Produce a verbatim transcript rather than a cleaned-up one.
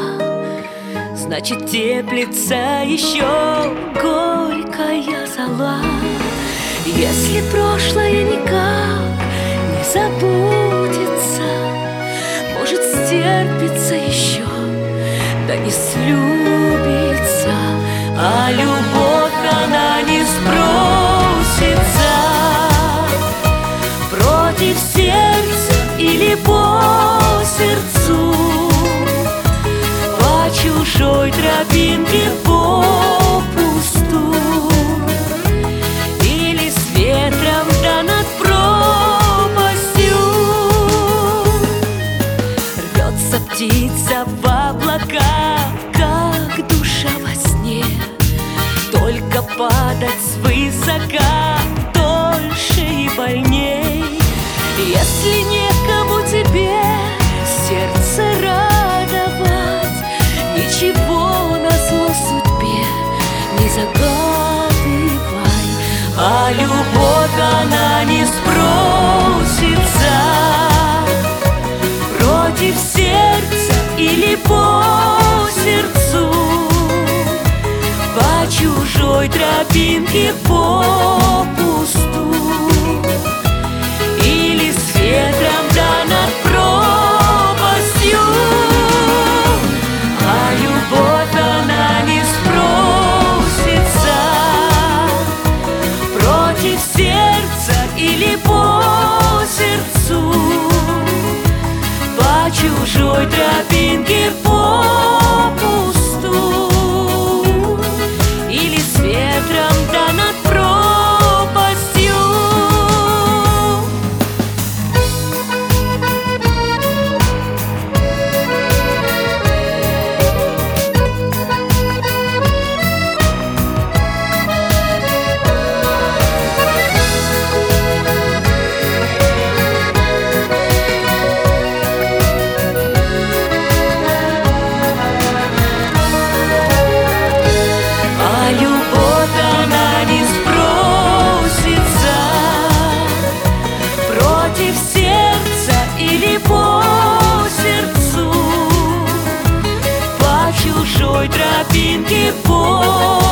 значит, теплится еще горькая зола. Если прошлое никак не забудется, может, стерпится еще, да не слюбится, а любовь она не спросится. Против сердца или по сердцу, по чужой тропинке попусту, или с ветром да над пропастью. Рвется птица в облака, как душа во сне, только падать свысока дольше и больней. Если некому тебе сердце радовать, ничего назло судьбе не загадывай, а любовь она не спросится. Против сердца или по сердцу, по чужой тропинке попусту, или с ветром да над пропастью. А любовь она не спросится. Против сердца или по сердцу, по чужой тропинке попусту, или с ветром да над пропастью. Тропинки по